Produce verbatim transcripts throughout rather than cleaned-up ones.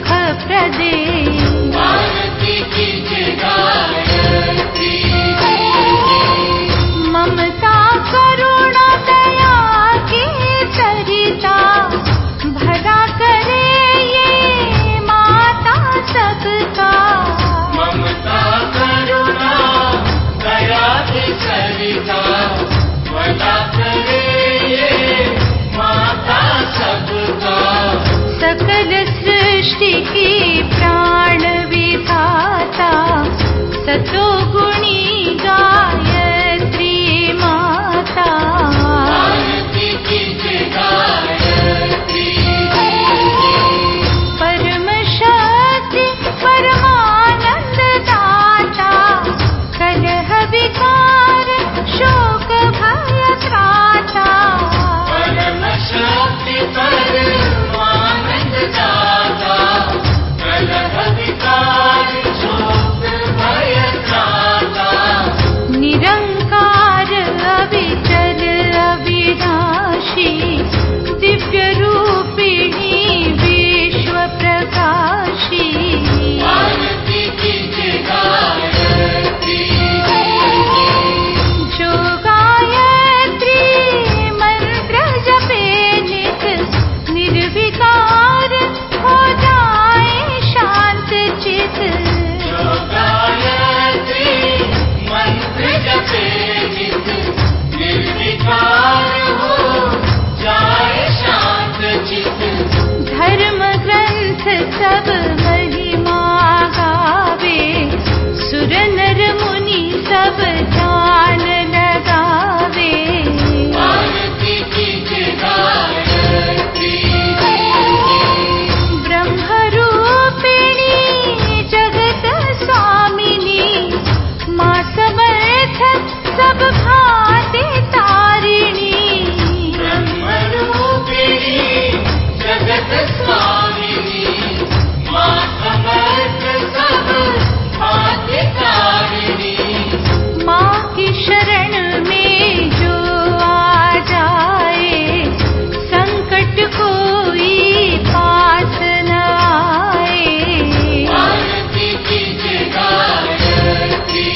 सुख प्रदे। आरती कीजिए गायत्री ममता करुणा दया की सरिता भरा करे ये माता सबका। ममता करुणा दया की सरिता भरा करे ये माता सबका। सकल सृष्टि की प्राण विधाता सतो गुणी गायत्री माता। आरती कीजिए गायत्री परम शक्ति परमानंद दाता कलह विकार शोक भय त्राता। परम शक्ति परमानंद दाता कलह विकार शोक भय त्राता। निरंकार अविचल अविनाशी दिव्य रूपिणी विश्व प्रकाशी। आरती कीजिए गायत्री जो गायत्री मंत्र जपे नित निर्विकार हो जाए शांत चित। जो गायत्री मंत्र जपे नित निर्विकार हो जाए शांत चित। धर्म ग्रंथ सब महिमा गावे सुर नर मुनि सब ध्यान लगावे। आरती कीजिए गायत्री ब्रह्म रूपिणी जगत स्वामिनी माँ समर्थ सब भांति तारिणी। ब्रह्म रूपिणी जगत स्वामिनी माँ समर्थ सब भांति तारिणी। माँ की शरण में जो आ जाए संकट कोई पास न आए। आरती कीजिए गायत्री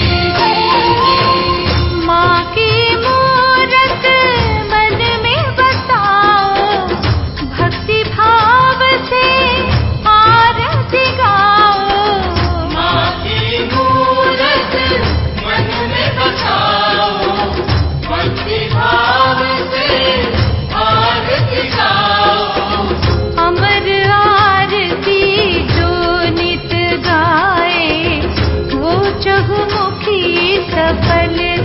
माँ की मूरत मन में बसाओ भक्ति भाव से आरती गाओ। माँ की मूरत मन में बसाओ भक्ति भाव से आरती गाओ। अमर आरती जो नित गाए वो चहुमुखी सफल